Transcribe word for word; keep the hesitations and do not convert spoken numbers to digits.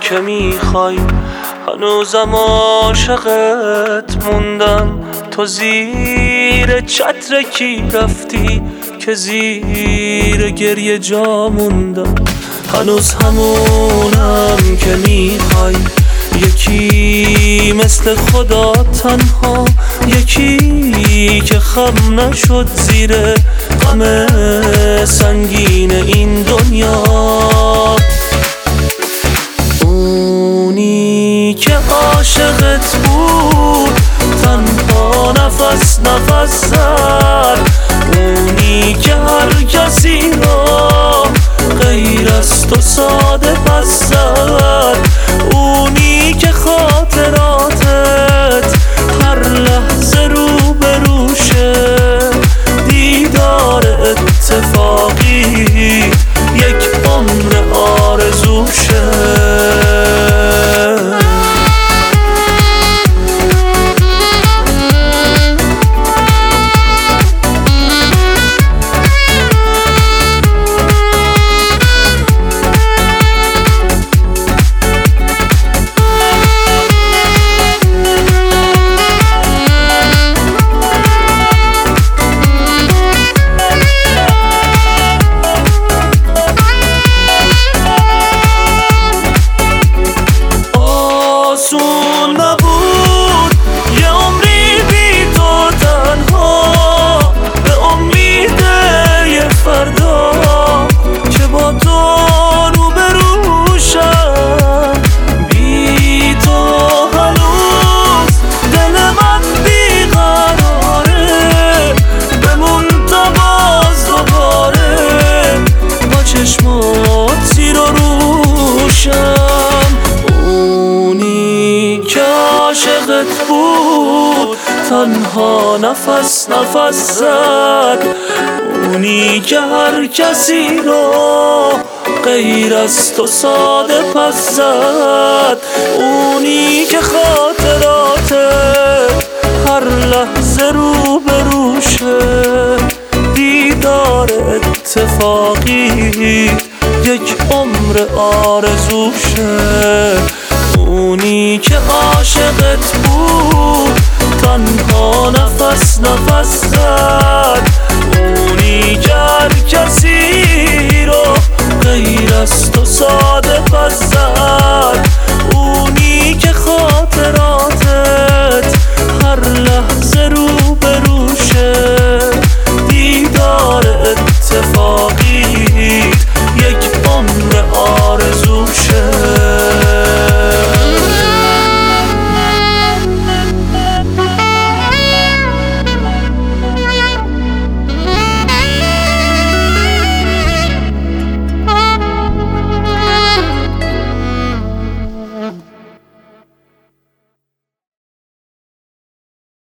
که میخوای، هنوزم عاشقت موندم. تو زیر چتر کی رفتی که زیر گریه جا موندم؟ هنوز همونم که میخوای، یکی مثل خدا تنها، یکی که خم نشد زیر غم سنگین این دنیا. اونی که عاشقت بود تنها نفس نفس زد، اونی که هر کسی را غیر از تو ساده پس زد، اونی که خاطراتت هر لحظه رو به روشه، دیدار اتفاقی یک عمر آرزوشه. آسون نبود یه عمری بی تو تنها، به امید یه فردا که با تو رو به روشم. بی تو هنوز دل من بیقراره، بمون تا باز دوباره با چشمات زیر و روشم. که عاشقت بود تنها نفس نفس زد، اونی که هر کسی رو غیر از تو ساده پس زد، اونی که خاطرات هر لحظه رو به روشه، دیدار اتفاقی یک عمر آرزوشه. اونی که عاشقت بود تنها نفس نفس زد، اونی که هر